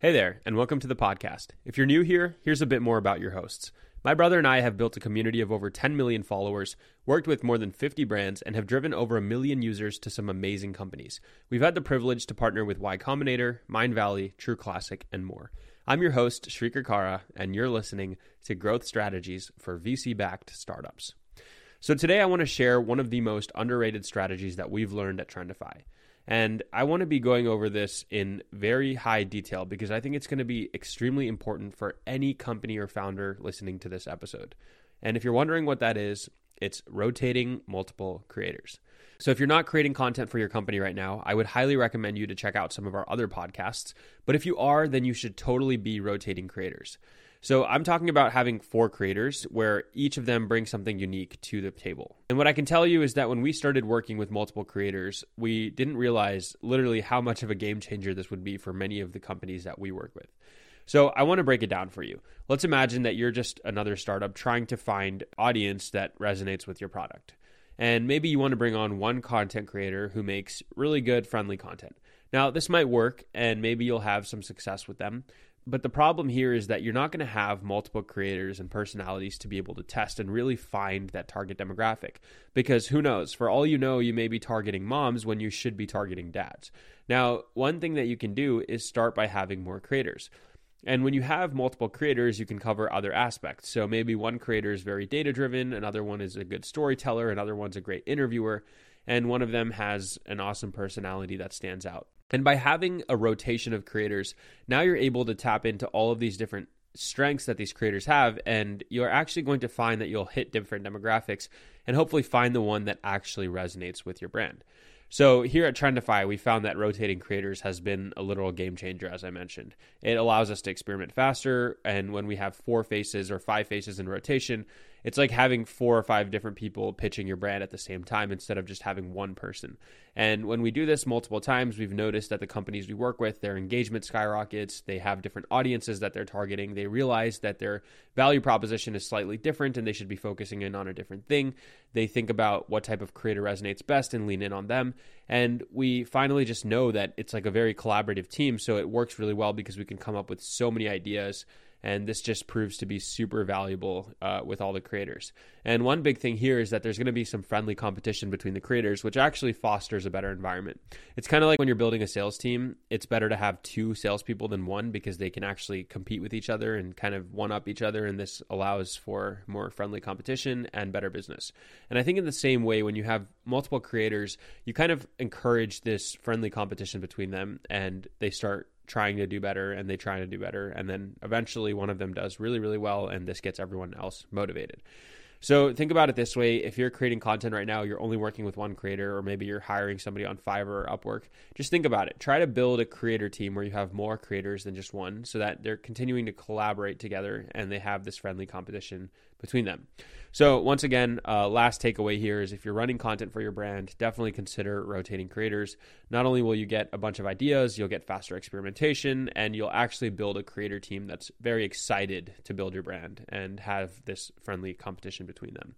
Hey there, and welcome to the podcast. If you're new here, here's a bit more about your hosts. My brother and I have built a community of over 10 million followers, worked with more than 50 brands, and have driven over 1 million users to some amazing companies. We've had the privilege to partner with Y Combinator, Mindvalley, True Classic, and more. I'm your host, Shrikar Kara, and you're listening to Growth Strategies for VC-backed startups. So today I want to share one of the most underrated strategies that we've learned at Trendify. And I want to be going over this in very high detail because I think it's going to be extremely important for any company or founder listening to this episode. And if you're wondering what that is, it's rotating multiple creators. So if you're not creating content for your company right now, I would highly recommend you to check out some of our other podcasts. But if you are, then you should totally be rotating creators. So I'm talking about having 4 creators where each of them brings something unique to the table. And what I can tell you is that when we started working with multiple creators, we didn't realize literally how much of a game changer this would be for many of the companies that we work with. So I want to break it down for you. Let's imagine that you're just another startup trying to find audience that resonates with your product. And maybe you want to bring on one content creator who makes really good, friendly content. Now, this might work, and maybe you'll have some success with them. But the problem here is that you're not going to have multiple creators and personalities to be able to test and really find that target demographic. Because who knows, for all you know, you may be targeting moms when you should be targeting dads. Now, one thing that you can do is start by having more creators. And when you have multiple creators, you can cover other aspects. So maybe one creator is very data-driven, another one is a good storyteller, another one's a great interviewer, and one of them has an awesome personality that stands out. And by having a rotation of creators, now you're able to tap into all of these different strengths that these creators have, and you're actually going to find that you'll hit different demographics and hopefully find the one that actually resonates with your brand. So here at Trendify, we found that rotating creators has been a literal game changer, as I mentioned. It allows us to experiment faster, and when we have 4 faces or 5 faces in rotation, it's like having 4 or 5 different people pitching your brand at the same time instead of just having one person. And when we do this multiple times, we've noticed that the companies we work with, their engagement skyrockets, they have different audiences that they're targeting, they realize that their value proposition is slightly different and they should be focusing in on a different thing. They think about what type of creator resonates best and lean in on them. And we finally just know that it's like a very collaborative team, so it works really well because we can come up with so many ideas. And this just proves to be super valuable with all the creators. And one big thing here is that there's going to be some friendly competition between the creators, which actually fosters a better environment. It's kind of like when you're building a sales team, it's better to have 2 salespeople than 1 because they can actually compete with each other and kind of one-up each other. And this allows for more friendly competition and better business. And I think in the same way, when you have multiple creators, you kind of encourage this friendly competition between them and they start trying to do better and they try to do better. And then eventually one of them does really, really well. And this gets everyone else motivated. So think about it this way. If you're creating content right now, you're only working with one creator, or maybe you're hiring somebody on Fiverr or Upwork. Just think about it. Try to build a creator team where you have more creators than just one so that they're continuing to collaborate together and they have this friendly competition between them. So once again, last takeaway here is if you're running content for your brand, definitely consider rotating creators. Not only will you get a bunch of ideas, you'll get faster experimentation, and you'll actually build a creator team that's very excited to build your brand and have this friendly competition between them.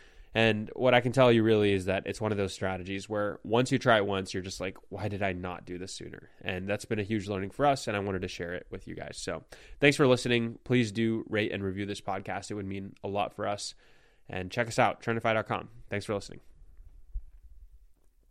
And what I can tell you really is that it's one of those strategies where once you try it once, you're just like, why did I not do this sooner? And that's been a huge learning for us, and I wanted to share it with you guys. So thanks for listening. Please do rate and review this podcast. It would mean a lot for us. And check us out, trendify.com. Thanks for listening.